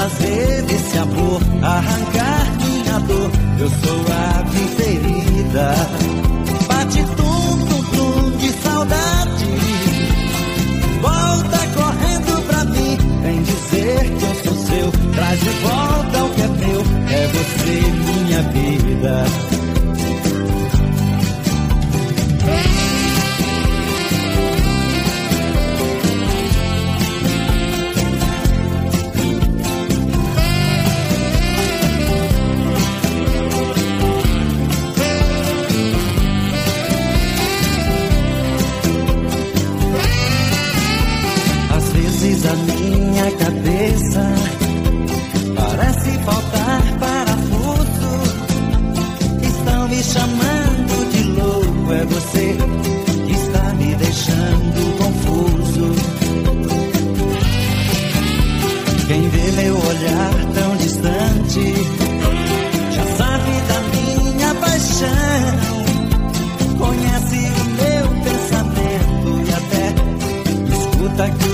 fazer desse amor arrancar minha dor. Eu sou a preferida. Bate tum, tum, tum de saudade. Volta correndo pra mim, vem dizer que eu sou seu. Traz de volta o que é meu, é você minha vida. A minha cabeça parece faltar parafuso. Estão me chamando de louco, é você que está me deixando confuso. Quem vê meu olhar tão distante já sabe da minha paixão, conhece o meu pensamento e até escuta que